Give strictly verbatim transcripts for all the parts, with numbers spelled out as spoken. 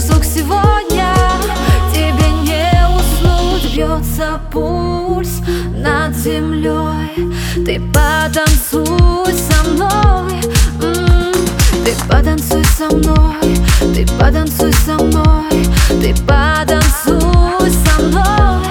досуг сегодня, тебе не уснуть. Бьется пульс над землей. Ты потанцуй со мной, м-м, ты потанцуй со мной, ты потанцуй со мной, ты потанцуй со мной.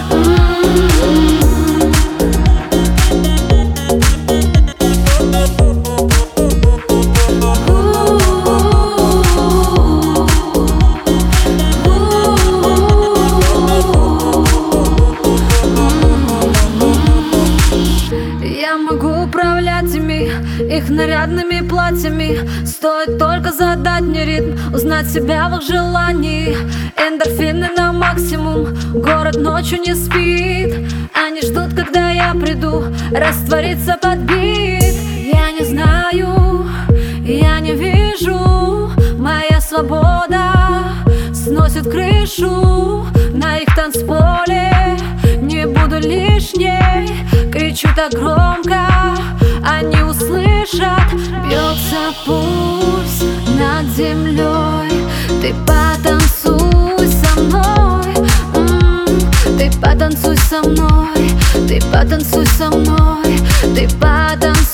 Я могу управлять ими, их нарядными платьями. Стоит только задать мне ритм, узнать себя в их желании. Эндорфины на максимум, город ночью не спит. Они ждут, когда я приду, раствориться под бит. Я не знаю, я не вижу, моя свобода сносит крышу на их танцполе. Не буду лишней, кричу так громко, они услышат. Бьется пульс над землей. Ты потанцуй со мной, м-м, ты потанцуй со мной, ты потанцуй со мной, ты потанцуй.